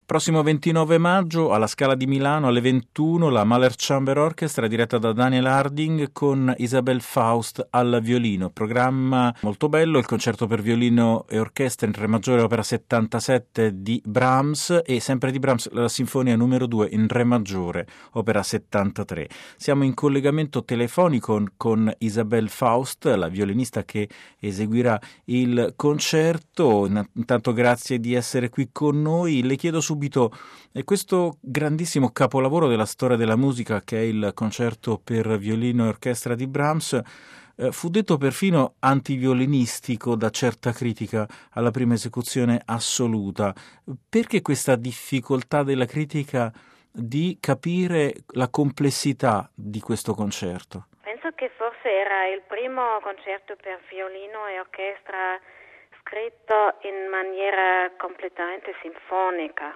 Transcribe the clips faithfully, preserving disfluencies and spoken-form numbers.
Prossimo ventinove maggio alla Scala di Milano alle ventuno la Mahler Chamber Orchestra diretta da Daniel Harding con Isabelle Faust al violino. Programma molto bello, il concerto per violino e orchestra in re maggiore opera settantasette di Brahms e sempre di Brahms la sinfonia numero due in re maggiore opera settantatré. Siamo in collegamento telefonico con, con Isabelle Faust, la violinista che eseguirà il concerto. Intanto grazie di essere qui con noi. Le chiedo subito è questo grandissimo capolavoro della storia della musica che è il concerto per violino e orchestra di Brahms eh, fu detto perfino antiviolinistico da certa critica alla prima esecuzione assoluta. Perché questa difficoltà della critica di capire la complessità di questo concerto? Penso che forse era il primo concerto per violino e orchestra scritto in maniera completamente sinfonica.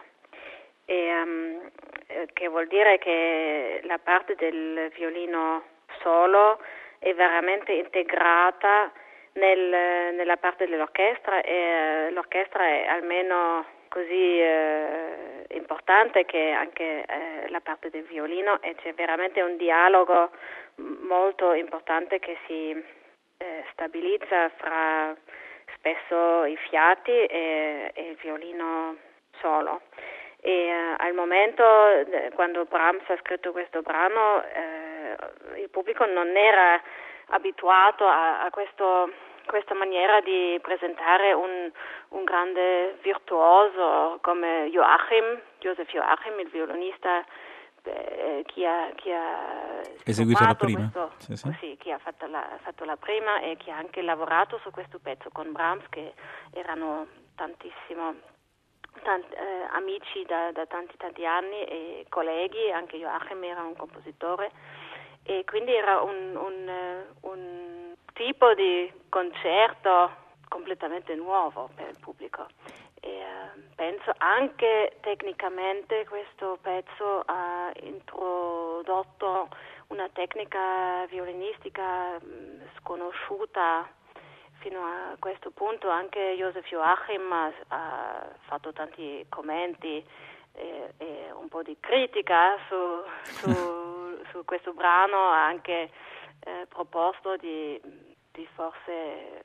E, um, che vuol dire che la parte del violino solo è veramente integrata nel, nella parte dell'orchestra e uh, l'orchestra è almeno così uh, importante che anche uh, la parte del violino e c'è veramente un dialogo molto importante che si uh, stabilizza fra spesso i fiati e, e il violino solo. E uh, al momento, quando Brahms ha scritto questo brano, eh, il pubblico non era abituato a, a questo, questa maniera di presentare un, un grande virtuoso come Joachim, Joseph Joachim, il violinista eh, chi ha, chi ha eseguito la prima, questo, sì, sì. Sì, chi ha fatto la, fatto la prima e chi ha anche lavorato su questo pezzo con Brahms, che erano tantissimo Tanti, eh, amici da, da tanti tanti anni e colleghi, anche Joachim era un compositore e quindi era un, un, un tipo di concerto completamente nuovo per il pubblico e eh, penso anche tecnicamente questo pezzo ha introdotto una tecnica violinistica mh, sconosciuta fino a questo punto. Anche Joseph Joachim ha, ha fatto tanti commenti e, e un po' di critica su, su, su questo brano, ha anche eh, proposto di, di forse eh,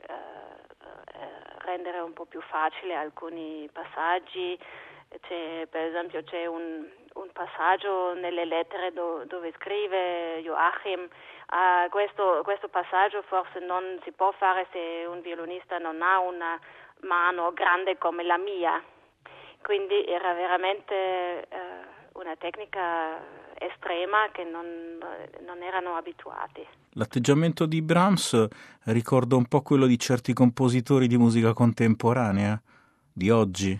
eh, rendere un po' più facile alcuni passaggi. C'è, per esempio c'è un, un passaggio nelle lettere do, dove scrive Joachim Uh, questo, questo passaggio forse non si può fare se un violinista non ha una mano grande come la mia, quindi era veramente uh, una tecnica estrema che non, non erano abituati. L'atteggiamento di Brahms ricorda un po' quello di certi compositori di musica contemporanea di oggi.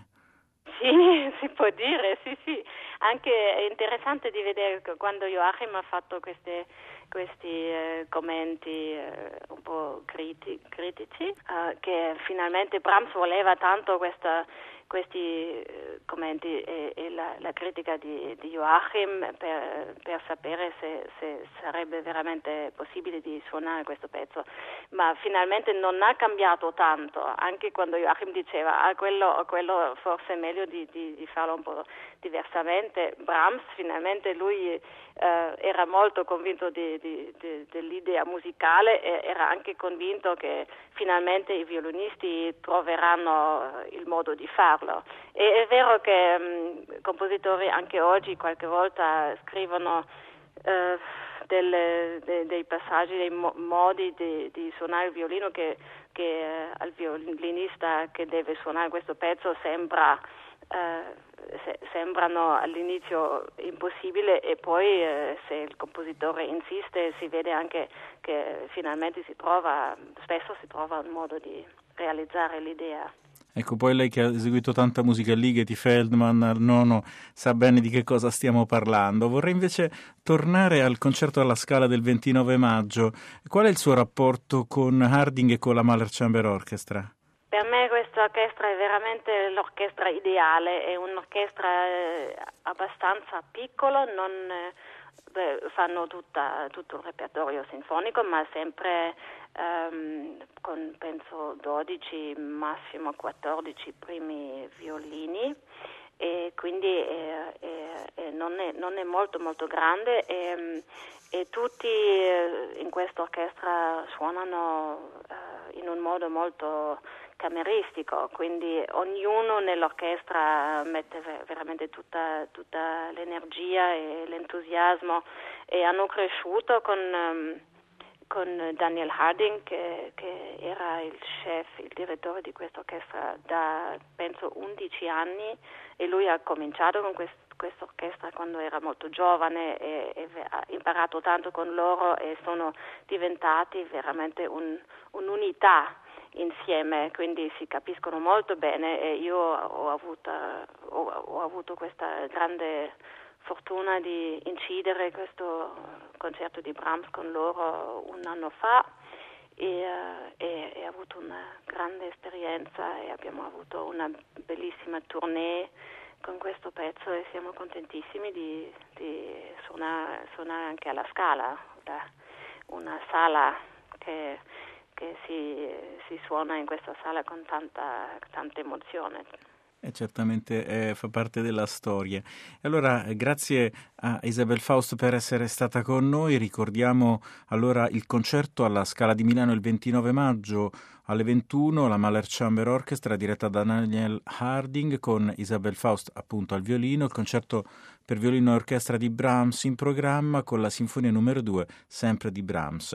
Sì, si può dire, sì, sì. Anche è interessante di vedere quando Joachim ha fatto queste, questi eh, commenti eh, un po' criti, critici, eh, che finalmente Brahms voleva tanto questa, questi eh, commenti e, e la, la critica di, di Joachim per, per sapere se, se sarebbe veramente possibile di suonare questo pezzo, ma finalmente non ha cambiato tanto, anche quando Joachim diceva ah, quello, quello forse è meglio di, di, di farlo un po' diversamente. Brahms finalmente lui eh, era molto convinto di, di, di, dell'idea musicale e era anche convinto che finalmente i violinisti troveranno il modo di farlo. E è vero che mh, compositori anche oggi qualche volta scrivono eh, delle, de, dei passaggi, dei mo- modi di, di suonare il violino che, che eh, al violinista che deve suonare questo pezzo sembra eh, se, sembrano all'inizio impossibile e poi eh, se il compositore insiste si vede anche che finalmente si trova, spesso si trova un modo di realizzare l'idea. Ecco, poi lei che ha eseguito tanta musica, Ligeti, Feldman, al nono, sa bene di che cosa stiamo parlando. Vorrei invece tornare al concerto alla Scala del ventinove maggio. Qual è il suo rapporto con Harding e con la Mahler Chamber Orchestra? Per me questa orchestra è veramente l'orchestra ideale, è un'orchestra eh, abbastanza piccola, non eh, beh, fanno tutta, tutto il repertorio sinfonico, ma sempre ehm, con penso dodici, massimo quattordici primi violini e quindi eh, eh, eh, non, è, non è molto molto grande e, e tutti in questa orchestra suonano eh, in un modo molto cameristico, quindi ognuno nell'orchestra mette veramente tutta, tutta l'energia e l'entusiasmo e hanno cresciuto con, um, con Daniel Harding che, che era il chef, il direttore di questa orchestra da penso undici anni e lui ha cominciato con quest, questa orchestra quando era molto giovane e, e ha imparato tanto con loro e sono diventati veramente un, un'unità insieme, quindi si capiscono molto bene e io ho avuto, ho, ho avuto questa grande fortuna di incidere questo concerto di Brahms con loro un anno fa e, e, e ho avuto una grande esperienza e abbiamo avuto una bellissima tournée con questo pezzo e siamo contentissimi di, di suonare, suonare anche alla Scala, una sala che che si, si suona in questa sala con tanta, tanta emozione. E certamente eh, fa parte della storia. Allora, grazie a Isabel Faust per essere stata con noi. Ricordiamo allora il concerto alla Scala di Milano il ventinove maggio alle ventuno, la Mahler Chamber Orchestra diretta da Daniel Harding con Isabel Faust appunto al violino, il concerto per violino e orchestra di Brahms in programma con la Sinfonia numero due sempre di Brahms.